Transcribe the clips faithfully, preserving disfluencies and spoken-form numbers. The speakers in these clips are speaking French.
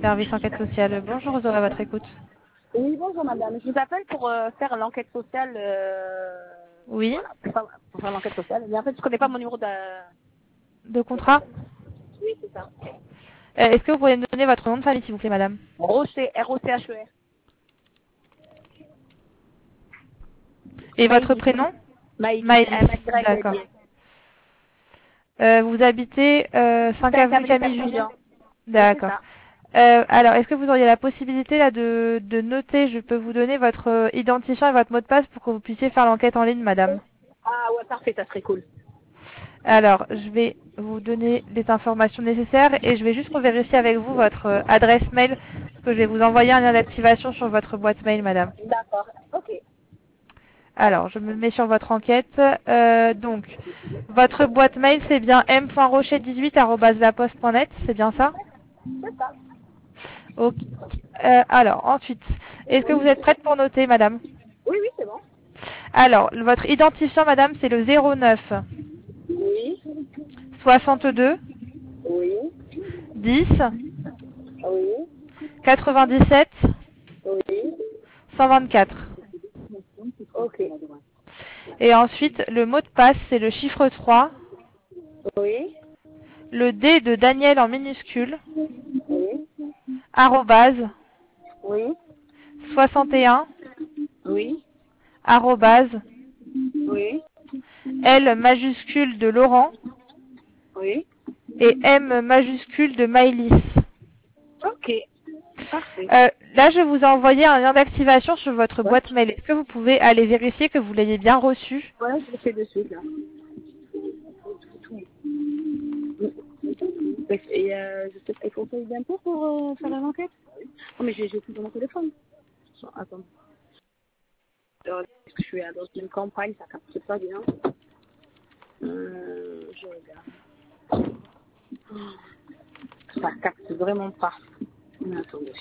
Service enquête sociale. Bonjour, vous aurez votre écoute. Oui, bonjour madame. Je vous appelle pour euh, faire l'enquête sociale. Euh, Oui. voilà, pour faire, pour faire l'enquête sociale. Mais en fait, je connais pas mon numéro de... De contrat. Oui, c'est ça. Euh, Est-ce que vous pouvez me donner votre nom de famille, s'il vous plaît, madame? Rocher, R O C H E R. Et votre Maïlis. prénom? Maïlis. Maëlys. M Y L D'accord. I S. Euh, vous habitez euh, cinq cinq avenue avenue Camille Julien? Saint-Jean. Oui, c'est D'accord. ça. Euh, alors, est-ce que vous auriez la possibilité là de, de noter, je peux vous donner votre euh, identifiant et votre mot de passe pour que vous puissiez faire l'enquête en ligne, madame? Ah ouais, parfait, ça serait cool. Alors, je vais vous donner les informations nécessaires et je vais juste revérifier avec vous votre euh, adresse mail parce que je vais vous envoyer un lien d'activation sur votre boîte mail, madame. D'accord. Ok. Alors, je me mets sur votre enquête. Euh, donc, votre boîte mail, c'est bien m point rocher dix-huit arobase laposte point net, c'est bien ça? C'est ça. Ok. Euh, alors, ensuite, est-ce que vous êtes prête pour noter, madame? Oui, oui, c'est bon. Alors, votre identifiant, madame, c'est le zéro neuf Oui. soixante-deux Oui. dix Oui. quatre-vingt-dix-sept Oui. cent vingt-quatre. Ok. Et ensuite, le mot de passe, c'est le chiffre trois, Oui. le D de Daniel en minuscule, Oui. arrobase, Oui. soixante et un, Oui. arrobase, Oui. L majuscule de Laurent Oui. et M majuscule de Maëlys. Ok. Parfait. Euh, là, je vous ai envoyé un lien d'activation sur votre Ouais. boîte mail. Est-ce que vous pouvez aller vérifier que vous l'ayez bien reçu? Ouais, je le fais de suite là. Et euh, je sais pas, il faut payer d'impôts pour euh, faire l'enquête. Oh, mais j'ai j'ai tout dans mon téléphone. Attends. Alors, est-ce que je suis à- dans une campagne, ça capte pas bien. Euh, je regarde. Ça capte vraiment pas. Mais attendez.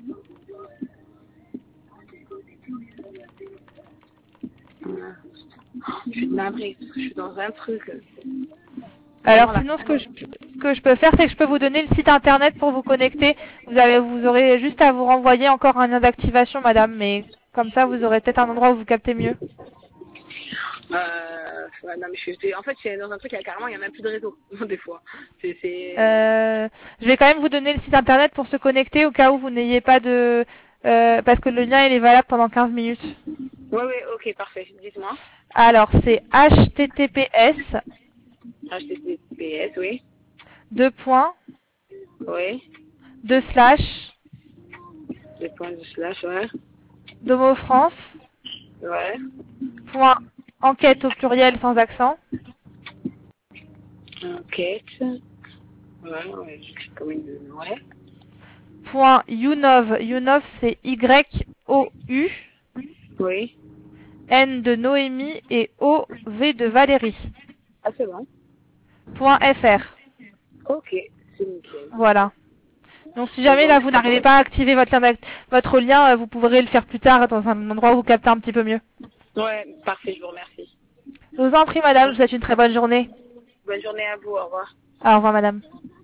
Voilà. Je suis navrée parce que je suis dans un truc. Alors Vraiment la sinon, ce que je, ce que je peux faire, c'est que je peux vous donner le site internet pour vous connecter. Vous avez, vous aurez juste à vous renvoyer encore un lien d'activation, madame, mais comme ça, vous aurez peut-être un endroit où vous captez mieux. Euh, ouais, non, mais je suis, en fait, je suis dans un truc, il y a carrément, il n'y a même plus de réseau, des fois. C'est, c'est... Euh, je vais quand même vous donner le site internet pour se connecter au cas où vous n'ayez pas de... euh, parce que le lien, il est valable pendant quinze minutes. Ouais, ouais, ok, parfait. Dites-moi. Alors, c'est H T T P S, H T T P S, oui. deux points, Oui. deux slash, Le point de slash, ouais. Domo France, Ouais. point enquête au pluriel sans accent, Enquête. Ouais, ouais, j'écris comme une... Ouais. point younov, younov c'est Y O U, Oui. N de Noémie et O V de Valérie, Ah, c'est bon. point F R. Ok, c'est nickel. Voilà. Donc si C'est jamais bon. là vous n'arrivez pas à activer votre lien, d'act- votre lien, euh, vous pourrez le faire plus tard dans un endroit où vous captez un petit peu mieux. Ouais, parfait, je vous remercie. Je vous en prie, madame, je vous souhaite une très bonne journée. Bonne journée à vous, au revoir. Au revoir, madame.